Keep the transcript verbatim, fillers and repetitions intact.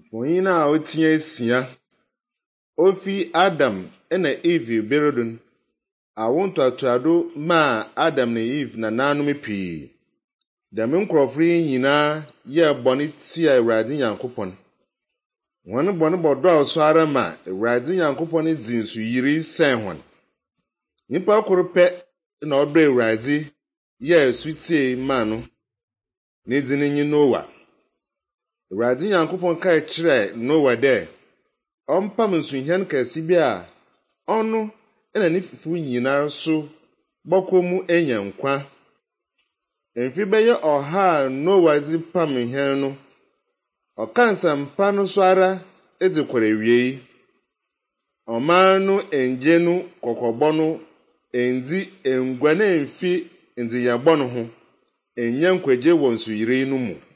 Mfonyina a otinye esia. Ofi Adam ena Eve berodun. Awonto atuado ma Adam na Eve na nanum pii. Dam nkrofo nyina ye bone tia Awurade Nyankopon. Won bone bodo aso ara ma Awurade Nyankopon dzi nsu yiri sen hon. Nipa korope na odo Awurade ye sutie ma no. Ne dzini nyi Noah. Awurade Nyankopon kai kire Noah de ompam nsuhyan kasi bi a ono ena ne fifu nyina so bokomu enya nkwa. Emfi beye oha Noah di pam hen no. Okansa mpa no so ara edzikore wiei. Omanu enjenu kokobọ no endi engwane emfi ndi yabọ no ho. Enya nkwaje wọ nsuyire no mu.